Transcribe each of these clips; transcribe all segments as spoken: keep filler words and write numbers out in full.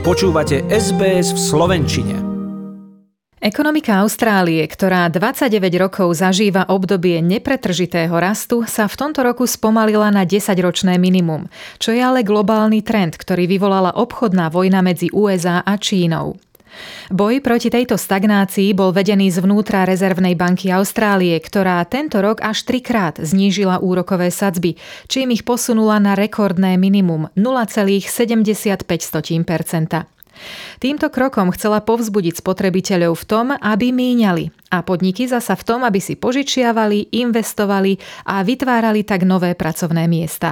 Počúvate es bé es v slovenčine. Ekonomika Austrálie, ktorá dvadsaťdeväť rokov zažíva obdobie nepretržitého rastu, sa v tomto roku spomalila na desaťročné minimum, čo je ale globálny trend, ktorý vyvolala obchodná vojna medzi ú es á a Čínou. Boj proti tejto stagnácii bol vedený zvnútra Rezervnej banky Austrálie, ktorá tento rok až trikrát znížila úrokové sadzby, čím ich posunula na rekordné minimum nula celá sedemdesiatpäť percenta. Týmto krokom chcela povzbudiť spotrebiteľov v tom, aby míňali, a podniky zasa v tom, aby si požičiavali, investovali a vytvárali tak nové pracovné miesta.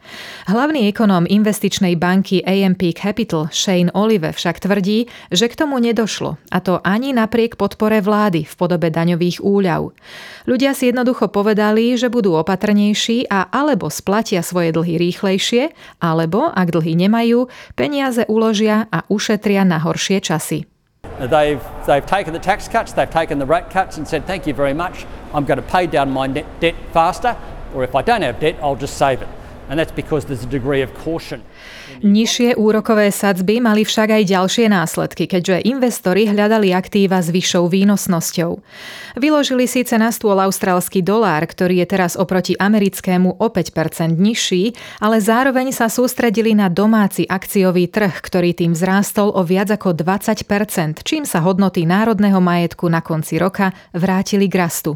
Hlavný ekonóm investičnej banky á em pé Capital Shane Olive však tvrdí, že k tomu nedošlo, a to ani napriek podpore vlády v podobe daňových úľav. Ľudia si jednoducho povedali, že budú opatrnejší a alebo splatia svoje dlhy rýchlejšie, alebo, ak dlhy nemajú, peniaze uložia a ušetria na horšie časy. They've, they've taken the tax cuts, they've taken the rate cuts and said, thank you very much, I'm going to pay down my net debt faster, or if I don't have debt, I'll just save it. And that's because there's a degree of caution. Nižšie úrokové sadzby mali však aj ďalšie následky, keďže investori hľadali aktíva s vyššou výnosnosťou. Vyložili síce na stôl austrálsky dolár, ktorý je teraz oproti americkému o päť percent nižší, ale zároveň sa sústredili na domáci akciový trh, ktorý tým vzrástol o viac ako dvadsať percent, čím sa hodnoty národného majetku na konci roka vrátili k rastu.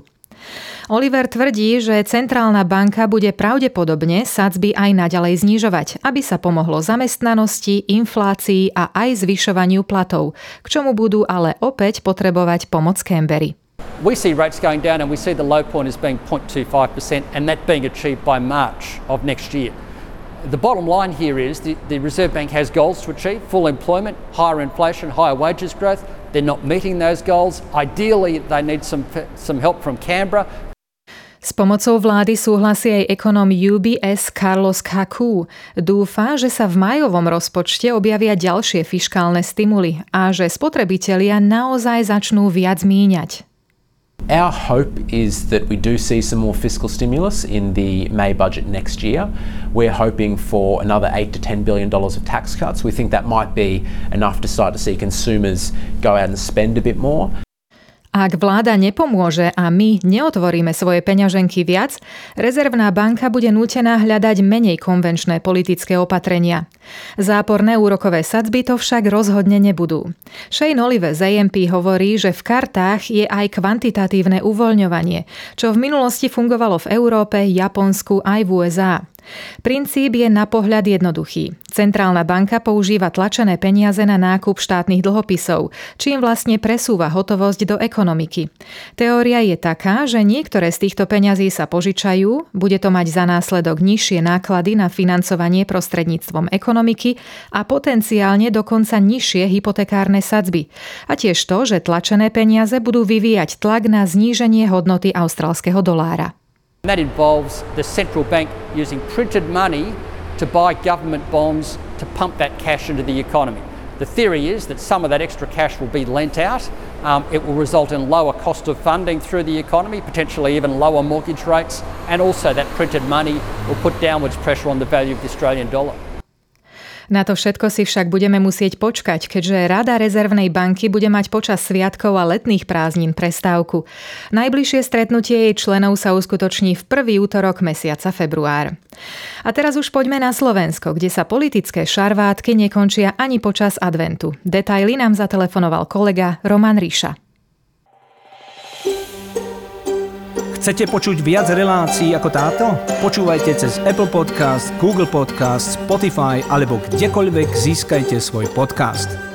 Oliver tvrdí, že centrálna banka bude pravdepodobne sadzby aj naďalej znižovať, aby sa pomohlo zamestnanosti, inflácii a aj zvyšovaniu platov, k čomu budú ale opäť potrebovať pomoc Canberry. We see rates going down and we see the low point as being zero point two five percent and that being achieved by March of next year. The bottom line here is the, the Reserve Bank has goals to achieve: full employment, higher inflation, higher wages growth. They're not meeting those goals. Ideally, they need some, some help from Canberra. S pomocou vlády súhlasí aj ekonóm ú bé es Carlos Kaku. Dúfa, že sa v májovom rozpočte objavia ďalšie fiškálne stimuly a že spotrebitelia naozaj začnú viac míňať. Our hope is that we do see some more fiscal stimulus in the May budget next year. We're hoping for another eight to ten billion dollars of tax cuts. We think that might be enough to start to see consumers go out and spend a bit more. Ak vláda nepomôže a my neotvoríme svoje peňaženky viac, Rezervná banka bude nútená hľadať menej konvenčné politické opatrenia. Záporné úrokové sadzby to však rozhodne nebudú. Shane Olive z á em pé hovorí, že v kartách je aj kvantitatívne uvoľňovanie, čo v minulosti fungovalo v Európe, Japonsku aj v ú es á. Princíp je na pohľad jednoduchý. Centrálna banka používa tlačené peniaze na nákup štátnych dlhopisov, čím vlastne presúva hotovosť do ekonomiky. Teória je taká, že niektoré z týchto peňazí sa požičajú, bude to mať za následok nižšie náklady na financovanie prostredníctvom ekonomiky a potenciálne dokonca nižšie hypotekárne sadzby. A tiež to, že tlačené peniaze budú vyvíjať tlak na zníženie hodnoty austrálskeho dolára. That involves the central bank using printed money to buy government bonds to pump that cash into the economy. The theory is that some of that extra cash will be lent out. Um, it will result in lower cost of funding through the economy, potentially even lower mortgage rates, and also that printed money will put downwards pressure on the value of the Australian dollar. Na to všetko si však budeme musieť počkať, keďže Rada Rezervnej banky bude mať počas sviatkov a letných prázdnin prestávku. Najbližšie stretnutie jej členov sa uskutoční v prvý útorok mesiaca február. A teraz už poďme na Slovensko, kde sa politické šarvátky nekončia ani počas adventu. Detaily nám zatelefonoval kolega Roman Ríša. Chcete počuť viac relácií ako táto? Počúvajte cez Apple Podcast, Google Podcast, Spotify alebo kdekoľvek získajte svoj podcast.